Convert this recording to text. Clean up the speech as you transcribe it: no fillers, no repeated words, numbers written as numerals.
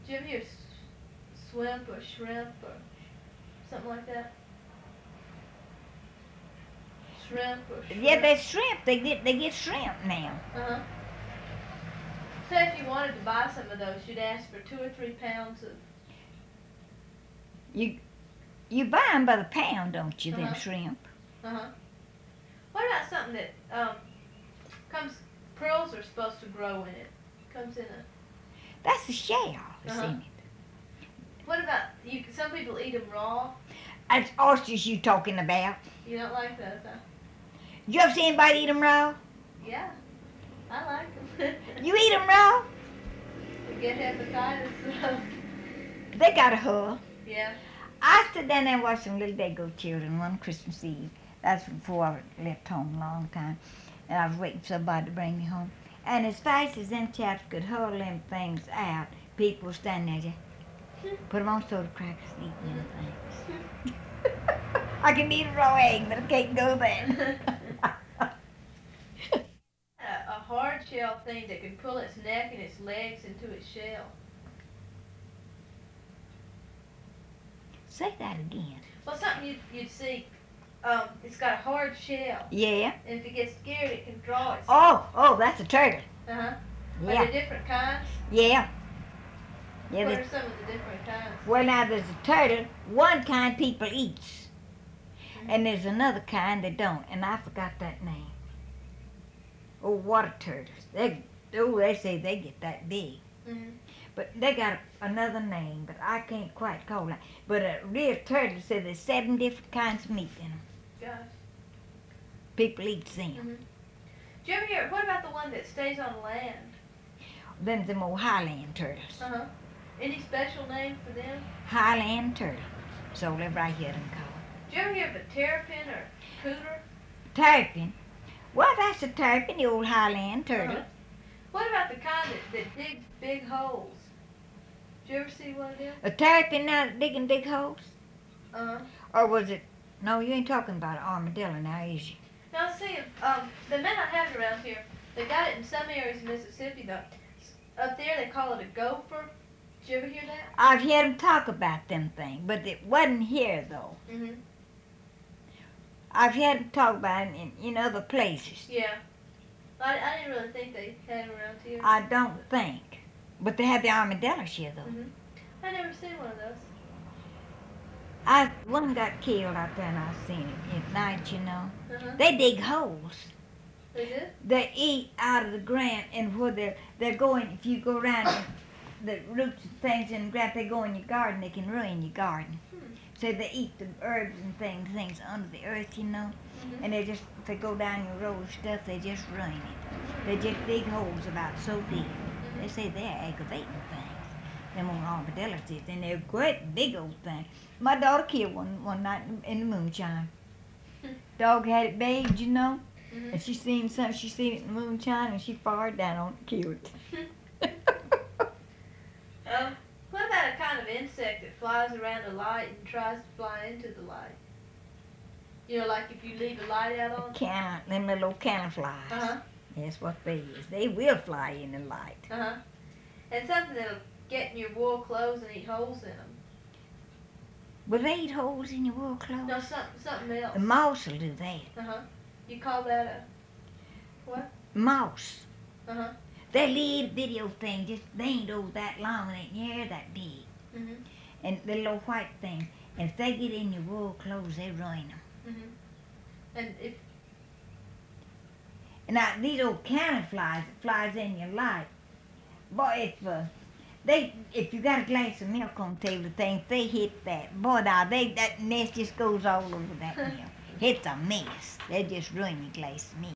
Did you ever hear swimp or shrimp or something like that? Shrimp or shrimp? Yeah, that's shrimp. They get shrimp now. Uh-huh. Say if you wanted to buy some of those, you'd ask for 2 or 3 pounds of... You buy them by the pound, don't you, them Uh-huh. shrimp? Uh-huh. What about something that comes... Pearls are supposed to grow in it. Comes in a... That's the shell that's Uh-huh. in it. What about... Some people eat them raw. That's oysters you talking about. You don't like those, huh? You ever see anybody eat them raw? Yeah. I like them. You eat them raw? You get hepatitis, so... They got a hull. Yeah. I stood down there and watched some little Dago children one Christmas Eve. That's before I left home a long time. And I was waiting for somebody to bring me home. And as fast as them chaps could hurl them things out, people were standing there just put them on soda crackers and eating them things. I can eat a raw egg, but I can't go there. A hard shell thing that can pull its neck and its legs into its shell. Say that again. Well, something you'd see, it's got a hard shell, Yeah. and if it gets scared, it can draw its... Oh, that's a turtle. Uh-huh. Are Yeah. there different kinds? Yeah. Yeah. What are some of the different kinds? Well, now there's a turtle. One kind people eats, and there's another kind that don't, and I forgot that name. Oh, water turtles. They say they get that big. Mm-hmm. But they got another name, but I can't quite call it. But a real turtle said there's 7 different kinds of meat in them. Gosh. People eat them. Mm-hmm. Did you ever hear, what about the one that stays on land? Then them old Highland turtles. Uh-huh. Any special name for them? Highland turtle. So they're right here them called. Did you ever hear of a terrapin or cooter? Terrapin. Well, that's a terrapin, the old Highland turtle. Uh-huh. What about the kind that digs big holes? Did you ever see one of them? A terrapin now digging big holes? Uh-huh. Or was it... No, you ain't talking about an armadillo now, is you? Now, see, they may not have it around here. They got it in some areas of Mississippi, though. Up there, they call it a gopher. Did you ever hear that? I've heard them talk about them things, but it wasn't here, though. Mm-hmm. I've heard them talk about it in other places. Yeah. I didn't really think they had them around here. I don't think. But they have the armadillos here, though. Mm-hmm. I never seen one of those. One got killed out there, and I seen it at night, you know. Uh-huh. They dig holes. They did? They eat out of the ground, and where they're going, if you go around the roots and things in the ground, they go in your garden, they can ruin your garden. So they eat the herbs and things under the earth, you know. Mm-hmm. And if they go down your road and stuff, they just ruin it. They just dig holes about so deep. They say they're aggravating things. Them old armadillos did, and they're great big old things. My daughter killed one night in the moonshine. Dog had it bathed, you know. Mm-hmm. And she seen it in the moonshine, and she fired down on it and killed it. What about a kind of insect that flies around a light and tries to fly into the light? You know, like if you leave a light out on? Them little cannon flies. Uh-huh. That's what they is. They will fly in the light. Uh-huh. And something that'll get in your wool clothes and eat holes in them. Will they eat holes in your wool clothes? No, something else. The mouse will do that. Uh-huh. You call that a... What? Mouse. Uh-huh. That little video thing, they ain't that long, they ain't near that big. Mm-hmm. And the little white thing. And if they get in your wool clothes, they ruin them. Mm-hmm. And if... And now, these old cannon flies that flies in your light, boy, if you got a glass of milk on the table, if they hit that, boy, now, that nest just goes all over that milk. It's a mess. They just ruin your glass of milk.